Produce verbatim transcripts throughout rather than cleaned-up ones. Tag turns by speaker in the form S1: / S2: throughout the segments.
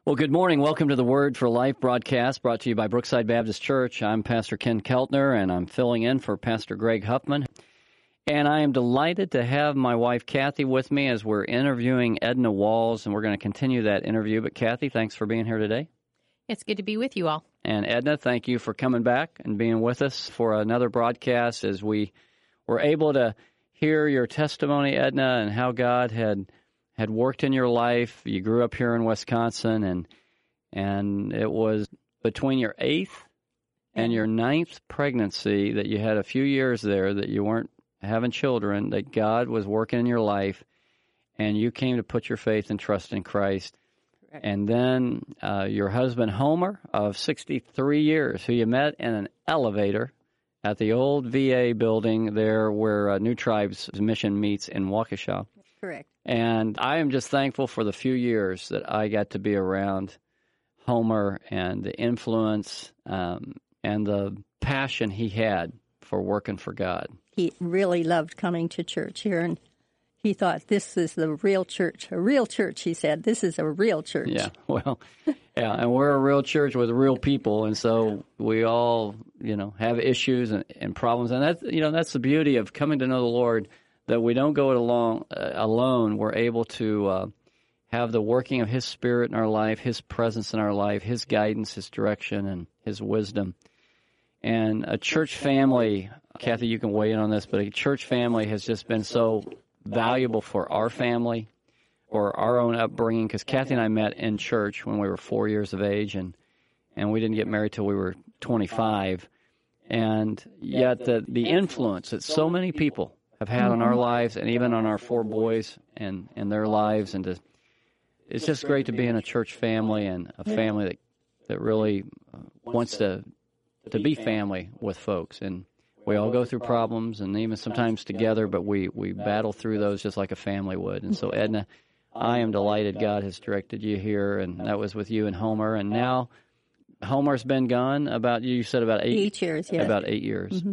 S1: Well, good morning. Welcome to the Word for Life broadcast brought to you by Brookside Baptist Church. I'm Pastor Ken Keltner, and I'm filling in for Pastor Greg Huffman. And I am delighted to have my wife, Kathy, with me as we're interviewing Edna Walls, and we're going to continue that interview. But, Kathy, thanks for being here today.
S2: It's good to be with you all.
S1: And, Edna, thank you for coming back and being with us for another broadcast as we were able to hear your testimony, Edna, and how God had had worked in your life. You grew up here in Wisconsin, and and it was between your eighth and your ninth pregnancy that you had a few years there that you weren't having children, that God was working in your life, and you came to put your faith and trust in Christ. Correct. And then uh, your husband, Homer, of sixty-three years, who you met in an elevator at the old V A building there where uh, New Tribes Mission meets in Waukesha.
S2: Correct.
S1: And I am just thankful for the few years that I got to be around Homer and the influence um, and the passion he had for working for God.
S3: He really loved coming to church here, and he thought, this is the real church. A real church, he said. This is a real church.
S1: Yeah, well, yeah, and we're a real church with real people, and so we all, you know, have issues and, and problems. And that's, you know, that's the beauty of coming to know the Lord, that we don't go it alone. Uh, alone. We're able to uh, have the working of His Spirit in our life, His presence in our life, His guidance, His direction, and His wisdom. And a church family, Kathy, you can weigh in on this, but a church family has just been so valuable for our family or our own upbringing, because Kathy and I met in church when we were four years of age, and, and we didn't get married till we were twenty-five. And yet the, the influence that so many people have had on our lives, and even on our four boys and, and their lives. And to, it's just great to be in a church family, and a family that, that really uh, wants to to be family with folks. And we all go through problems, and even sometimes together, but we, we battle through those just like a family would. And so, Edna, I am delighted God has directed you here, and that was with you and Homer. And now Homer's been gone about, you said about eight,
S3: eight years, yes.
S1: About eight years.
S3: Mm-hmm.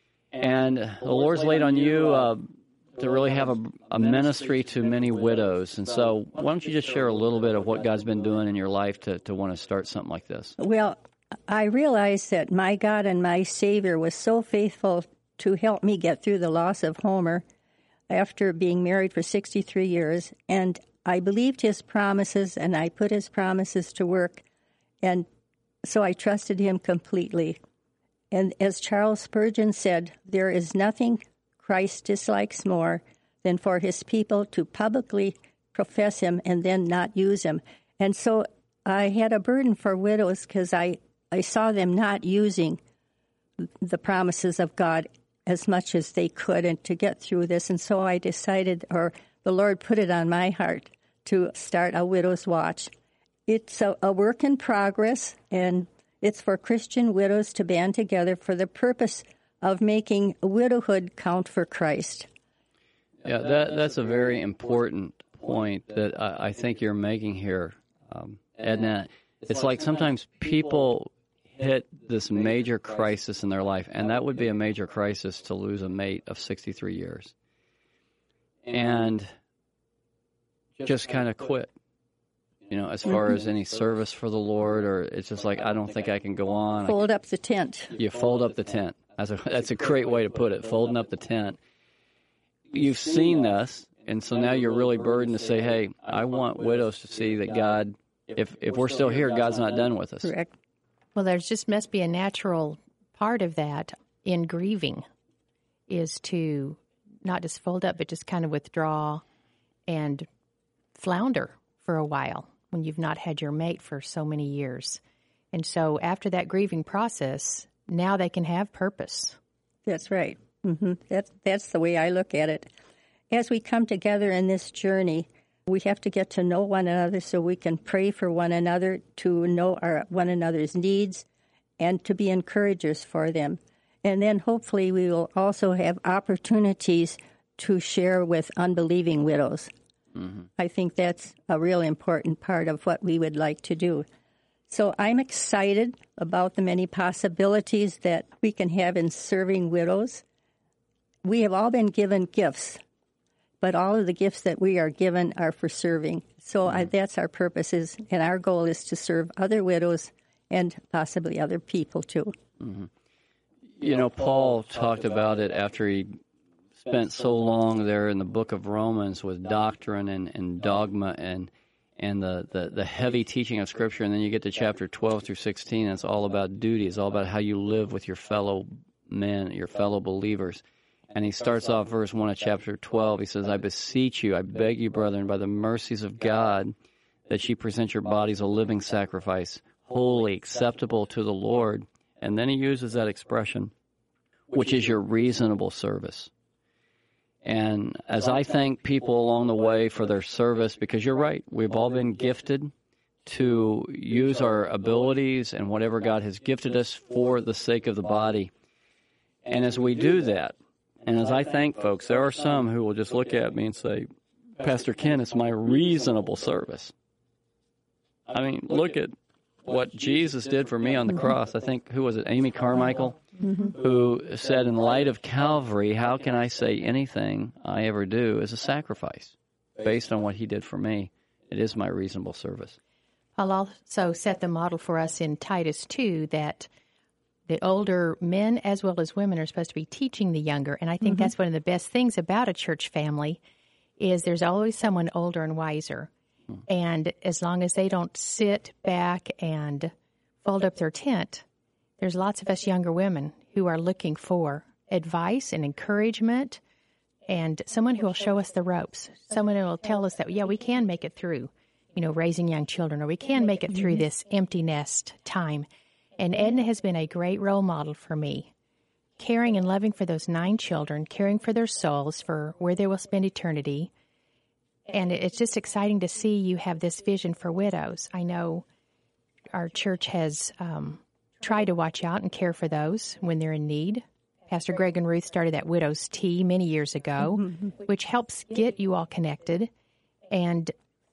S1: And the Lord's laid on you uh, to really have a, a ministry to many widows. And so why don't you just share a little bit of what God's been doing in your life to, to want to start something like this?
S3: Well, I realized that my God and my Savior was so faithful to help me get through the loss of Homer after being married for sixty-three years. And I believed His promises, and I put His promises to work. And so I trusted Him completely. And as Charles Spurgeon said, there is nothing Christ dislikes more than for His people to publicly profess Him and then not use Him. And so I had a burden for widows because I, I saw them not using the promises of God as much as they could and to get through this. And so I decided, or the Lord put it on my heart, to start a Widow's Watch. It's a, a work in progress, and it's for Christian widows to band together for the purpose of making widowhood count for Christ.
S1: Yeah, that that's a very important point that I, I think you're making here, um, Edna. It's like sometimes people hit this major crisis in their life, and that would be a major crisis to lose a mate of sixty-three years, and just kind of quit. You know, as far as any service for the Lord, or it's just like, I don't think I can go on.
S3: Fold up the tent.
S1: You fold up the tent. That's a, that's a great way to put it, folding up the tent. You've seen this, and so now you're really burdened to say, hey, I want widows to see that God, if if we're still here, God's not done with us.
S3: Correct.
S2: Well, there just must be a natural part of that in grieving, is to not just fold up, but just kind of withdraw and flounder for a while when you've not had your mate for so many years. And so after that grieving process, now they can have purpose.
S3: That's right. Mm-hmm. That's, that's the way I look at it. As we come together in this journey, we have to get to know one another so we can pray for one another, to know our one another's needs, and to be encouragers for them. And then hopefully we will also have opportunities to share with unbelieving widows. Mm-hmm. I think that's a real important part of what we would like to do. So I'm excited about the many possibilities that we can have in serving widows. We have all been given gifts, but all of the gifts that we are given are for serving. So I, that's our purpose, is, and our goal is to serve other widows and possibly other people too.
S1: Mm-hmm. You know, Paul talked about it after he spent so long there in the book of Romans with doctrine and, and dogma and and the, the, the heavy teaching of Scripture, and then you get to chapter twelve through sixteen, and it's all about duty. It's all about how you live with your fellow men, your fellow believers. And he starts off verse one of chapter twelve. He says, I beseech you, I beg you, brethren, by the mercies of God, that ye present your bodies a living sacrifice, holy, acceptable to the Lord. And then he uses that expression, which is your reasonable service. And as I thank people along the way for their service, because you're right, we've all been gifted to use our abilities and whatever God has gifted us for the sake of the body. And as we do that, and as I thank folks, there are some who will just look at me and say, Pastor Ken, it's my reasonable service. I mean, look at what Jesus did for me on the cross. I think, who was it, Amy Carmichael, mm-hmm. who said, in light of Calvary, how can I say anything I ever do is a sacrifice based on what he did for me? It is my reasonable service.
S2: I'll also set the model for us in Titus two that the older men as well as women are supposed to be teaching the younger. And I think mm-hmm. that's one of the best things about a church family is there's always someone older and wiser. And as long as they don't sit back and fold up their tent, there's lots of us younger women who are looking for advice and encouragement and someone who will show us the ropes, someone who will tell us that, yeah, we can make it through, you know, raising young children, or we can make it through this empty nest time. And Edna has been a great role model for me, caring and loving for those nine children, caring for their souls, for where they will spend eternity. And it's just exciting to see you have this vision for widows. I know our church has um, tried to watch out and care for those when they're in need. Pastor Greg and Ruth started that Widow's Tea many years ago, mm-hmm. which helps get you all connected and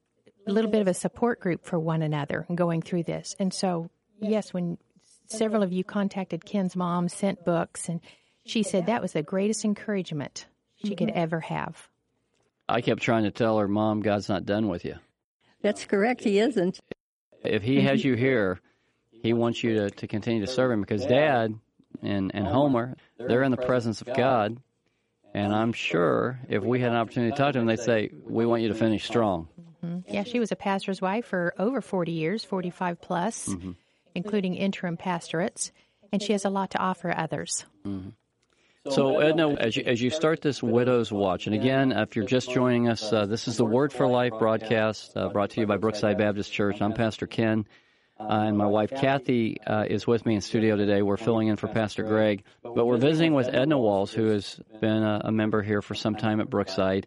S2: a little bit of a support group for one another going through this. And so, yes, when several of you contacted Ken's mom, sent books, and she said that was the greatest encouragement she could ever have.
S1: I kept trying to tell her, Mom, God's not done with you.
S3: That's correct. He isn't.
S1: If he has you here, he wants you to, to continue to serve him, because Dad and, and Homer, they're in the presence of God. And I'm sure if we had an opportunity to talk to them, they'd say, we want you to finish strong.
S2: Mm-hmm. Yeah, she was a pastor's wife for over forty years, forty-five plus, mm-hmm. including interim pastorates. And she has a lot to offer others.
S1: Mm-hmm. So, Edna, as you, as you start this Widow's Watch, and again, if you're just joining us, uh, this is the Word for Life broadcast uh, brought to you by Brookside Baptist Church. I'm Pastor Ken, uh, and my wife Kathy uh, is with me in studio today. We're filling in for Pastor Greg, but we're visiting with Edna Walls, who has been a, a member here for some time at Brookside,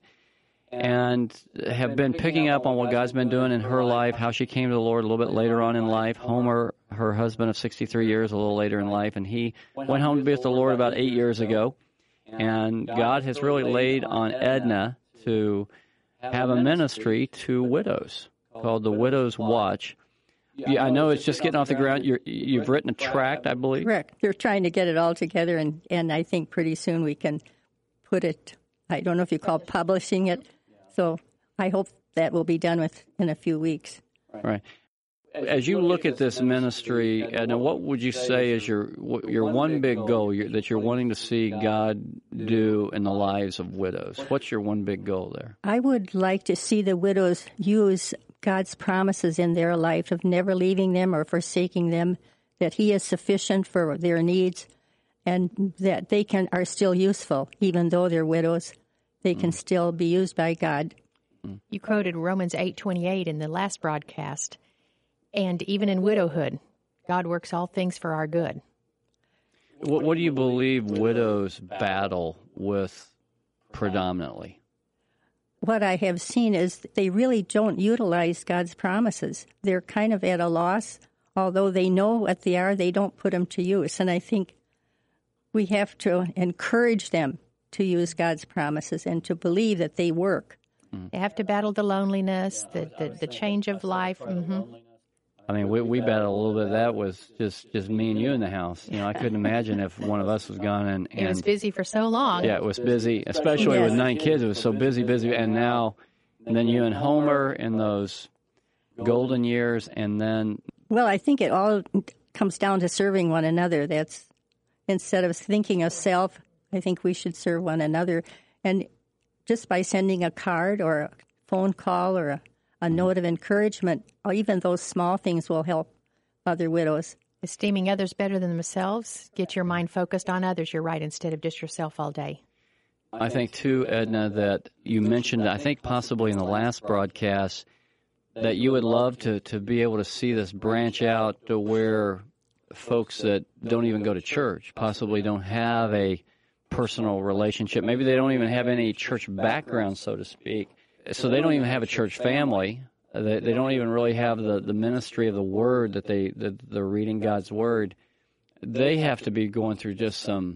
S1: and have been picking up on what God's been doing in her life, how she came to the Lord a little bit later on in life. Homer, her husband of sixty-three years, a little later in life, and he went home to be with the Lord about eight years ago. And God has really laid on Edna to have a ministry to widows called the Widow's Watch. Yeah, I know it's just getting off the ground. You're, you've written a tract, I believe.
S3: Correct. They're trying to get it all together, and, and I think pretty soon we can put it, I don't know if you call publishing it, so I hope that will be done with in a few weeks.
S1: Right. As you look at this ministry, Edna, what would you say is your your one big goal your, that you're wanting to see God do in the lives of widows? What's your one big goal there?
S3: I would like to see the widows use God's promises in their life of never leaving them or forsaking them, that He is sufficient for their needs, and that they can are still useful, even though they're widows. They can mm. still be used by God.
S2: You quoted Romans eight twenty-eight in the last broadcast. And even in widowhood, God works all things for our good.
S1: What, what do you believe widows battle with predominantly?
S3: What I have seen is they really don't utilize God's promises. They're kind of at a loss. Although they know what they are, they don't put them to use. And I think we have to encourage them to use God's promises and to believe that they work.
S2: They have to battle the loneliness, the, the, the change of life. Mm-hmm.
S1: I mean, we we battled a little bit of that with just, just me and you in the house. You know, I couldn't imagine if one of us was gone. And, and
S2: it was busy for so long.
S1: Yeah, it was busy, especially
S3: yes.
S1: with nine kids. It was so busy, busy. And now and then you and Homer in those golden years, and then...
S3: Well, I think it all comes down to serving one another. That's, instead of thinking of self, I think we should serve one another. And just by sending a card or a phone call or a, a note of encouragement, or even those small things will help other widows.
S2: Esteeming others better than themselves, get your mind focused on others, you're right, instead of just yourself all day.
S1: I think, too, Edna, that you mentioned, I think possibly in the last broadcast, that you would love to, to be able to see this branch out to where folks that don't even go to church, possibly don't have a personal relationship. Maybe they don't even have any church background, so to speak. So they don't even have a church family. They, they don't even really have the, the ministry of the Word that they that they're reading God's Word. They have to be going through just some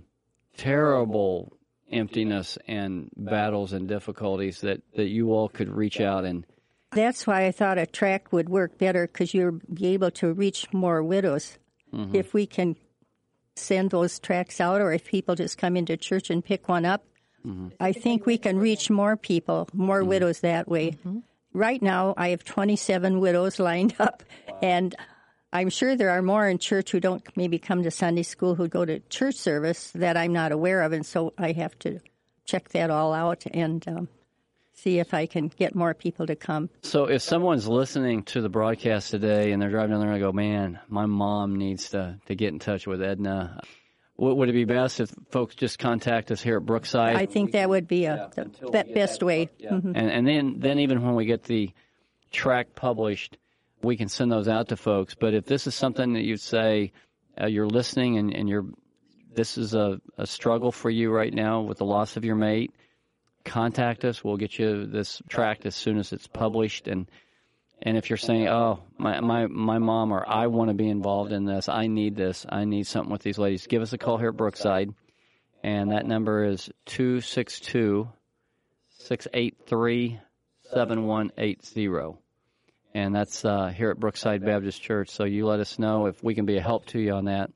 S1: terrible emptiness and battles and difficulties that, that you all could reach out and.
S3: That's why I thought a tract would work better, because you'll be able to reach more widows. Mm-hmm. If we can send those tracts out, or if people just come into church and pick one up, mm-hmm. I think we can reach more people, more mm-hmm. widows that way. Mm-hmm. Right now, I have twenty-seven widows lined up, wow. and I'm sure there are more in church who don't maybe come to Sunday school, who go to church service that I'm not aware of, and so I have to check that all out and um, see if I can get more people to come.
S1: So if someone's listening to the broadcast today and they're driving down there and go, man, my mom needs to, to get in touch with Edna, would it be best if folks just contact us here at Brookside?
S3: I think that would be a, yeah, the be- best way.
S1: Yeah. Mm-hmm. And, and then, then even when we get the tract published, we can send those out to folks. But if this is something that you'd say uh, you're listening and, and you're this is a, a struggle for you right now with the loss of your mate, contact us. We'll get you this tract as soon as it's published. And and if you're saying, oh, my, my, my mom or I want to be involved in this, I need this, I need something with these ladies, give us a call here at Brookside. And that number is two six two, six eight three, seven one eight zero. And that's uh, here at Brookside Baptist Church. So you let us know if we can be a help to you on that.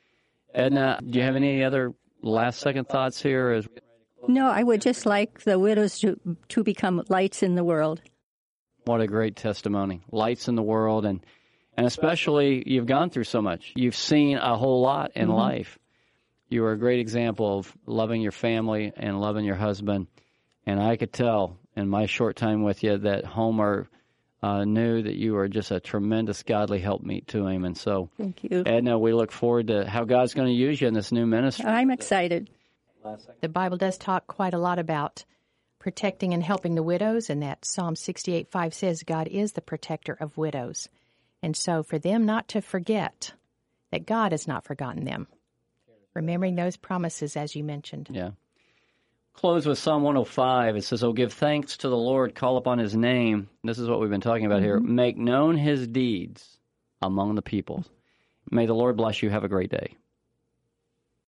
S1: Edna, do you have any other last second thoughts here? As
S3: No, I would just like the widows to, to become lights in the world.
S1: What a great testimony. Lights in the world, and and especially you've gone through so much. You've seen a whole lot in mm-hmm. life. You are a great example of loving your family and loving your husband. And I could tell in my short time with you that Homer uh, knew that you were just a tremendous godly helpmeet to him. And so,
S3: thank you,
S1: Edna, we look forward to how God's going to use you in this new ministry.
S3: I'm excited.
S2: The Bible does talk quite a lot about protecting and helping the widows, and that Psalm sixty-eight five says God is the protector of widows. And so for them not to forget that God has not forgotten them, remembering those promises as you mentioned.
S1: Yeah. Close with Psalm one oh five. It says, oh, give thanks to the Lord, call upon his name. This is what we've been talking about mm-hmm. here. Make known his deeds among the peoples. May the Lord bless you. Have a great day.